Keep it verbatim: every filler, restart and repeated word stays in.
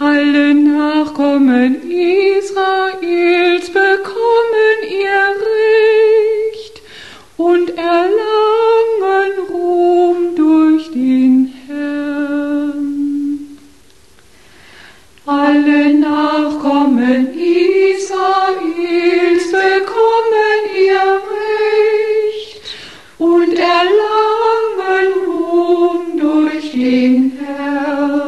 Alle Nachkommen Israels bekommen ihr Recht und erlangen Ruhm durch den Herrn. Alle Nachkommen Israels bekommen ihr Recht und erlangen Ruhm durch den Herrn.